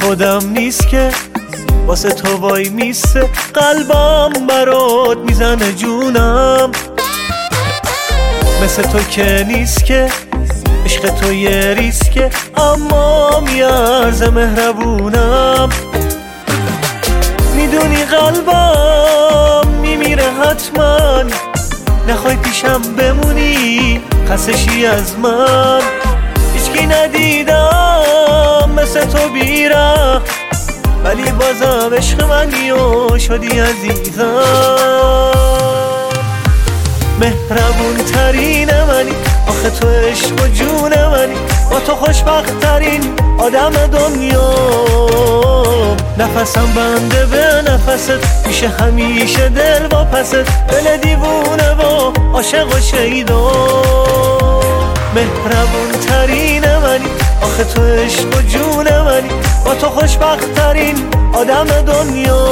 خودم نیست که واسه تو وای میسته، قلبم برات میزنه جونم. مثل تو که نیست که عشق تو یه ریسکه، اما میارزه مهربونم. میدونی قلبم میمیره حتما، نخوای پیشم بمونی خستشی از من. هیچکی ندیدم مثل تو بیره، ولی بازم عشق منی و شدی عزیزم. مهربون ترین منی، آخه تو عشق و جون منی، با تو خوشبخت ترین آدم دنیا. نفسم بنده به نفست، میشه همیشه دل با پست، دل دیوونه و عاشق و شیدا. مهربون ترین منی، آخه تو عشق و جون منی، با تو خوشبخت ترین آدم دنیا.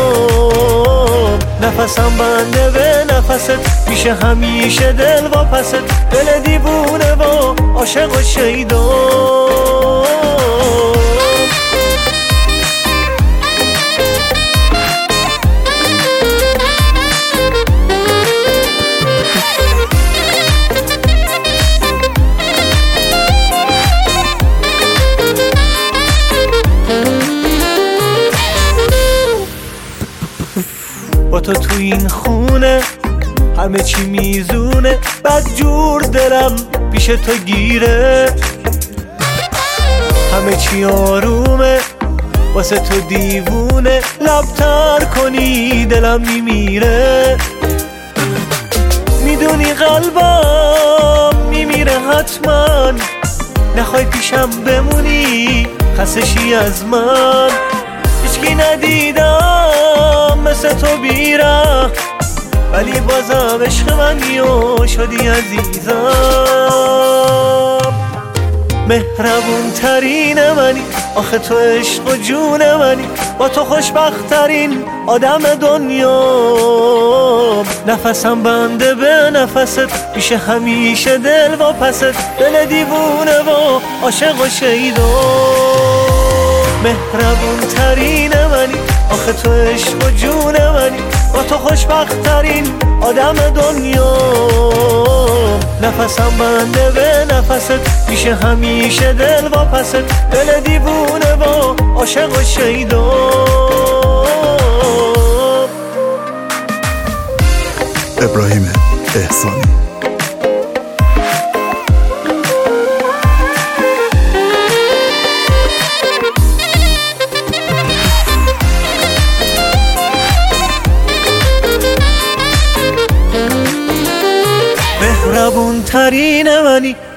نفسم بنده به نفست، میشه همیشه دل با پست، دل دیوونه و عاشق و شیدا. با تو تو این خونه همه چی میزونه، بد جور دلم پیش تو گیره. همه چی آرومه واسه تو دیوونه، لبتر کنی دلم میمیره. میدونی قلبم میمیره حتما، نخوای پیشم بمونی خستشی از من. هیچکی ندیدم مثل تو بیره، ولی بازم عشق منی و شدی عزیزم. مهربون ترین منی، آخه تو عشق و جون منی، با تو خوشبخت ترین آدم دنیا. نفسم بنده به نفست، میشه همیشه دل با پست، دل دیوونه و عاشق و شیدا. مهربون ترین منی، آخه تو عشق و جون منی، با تو خوشبخت ترین آدم دنیا. نفسم بنده به نفست، میشه همیشه دل با پست، دل دیوونه و عاشق و شیدا. ابراهیم احسانی. مهربون ترین منی،